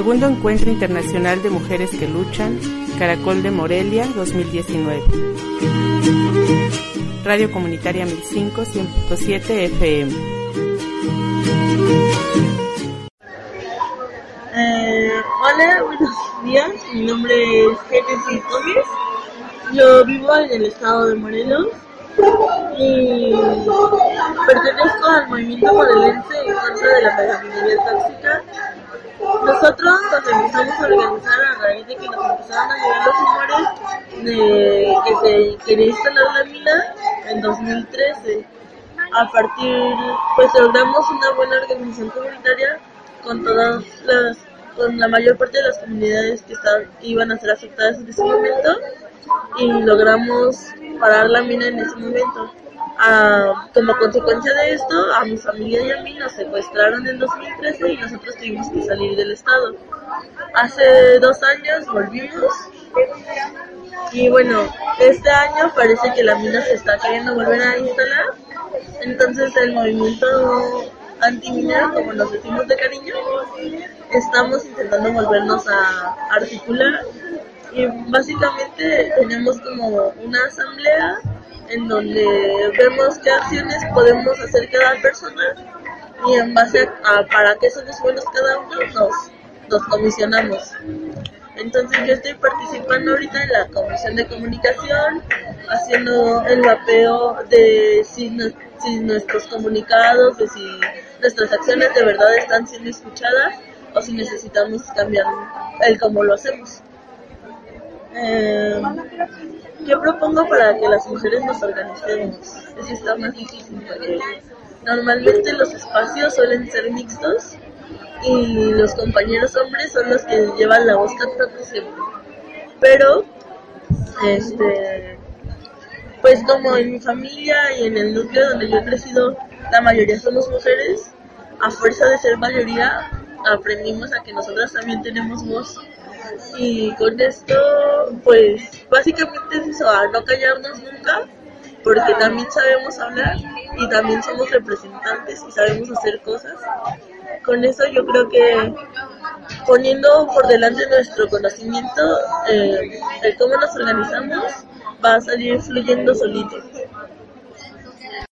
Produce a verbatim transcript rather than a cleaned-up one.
Segundo Encuentro Internacional de Mujeres que Luchan, Caracol de Morelia, dos mil diecinueve. Radio Comunitaria mil cinco, cien punto siete F M. Eh, hola, buenos días. Mi nombre es Génesis Gómez. Yo vivo en el estado de Morelos y pertenezco al movimiento morelense en contra de la megaminería tóxica. Nosotros nos empezamos a organizar a raíz de que nos empezaron a llegar los rumores de que se quería instalar la mina en dos mil trece. A partir, pues logramos una buena organización comunitaria con todas las, con la mayor parte de las comunidades que estaban, iban a ser afectadas en ese momento, y logramos parar la mina en ese momento. Ah, como consecuencia de esto, a mi familia y a mí nos secuestraron en dos mil trece y nosotros tuvimos que salir del estado. Hace dos años volvimos y bueno, este año parece que la mina se está queriendo volver a instalar. Entonces el movimiento antiminero, como nos decimos de cariño, estamos intentando volvernos a articular y básicamente tenemos como una asamblea en donde vemos qué acciones podemos hacer cada persona y en base a, a para qué somos buenos cada uno nos, nos comisionamos. Entonces yo estoy participando ahorita en la comisión de comunicación, haciendo el mapeo de si, no, si nuestros comunicados, de si nuestras acciones de verdad están siendo escuchadas o si necesitamos cambiar el cómo lo hacemos. Eh, ¿Qué propongo para que las mujeres nos organicemos? Eso está más difícil porque normalmente los espacios suelen ser mixtos y los compañeros hombres son los que llevan la voz cantante siempre. Pero, este, pues como en mi familia y en el núcleo donde yo he crecido, la mayoría somos mujeres, a fuerza de ser mayoría, aprendimos a que nosotras también tenemos voz. Y con esto, pues, básicamente es eso, a no callarnos nunca, porque también sabemos hablar y también somos representantes y sabemos hacer cosas. Con eso yo creo que poniendo por delante nuestro conocimiento, eh, el cómo nos organizamos va a salir fluyendo solito.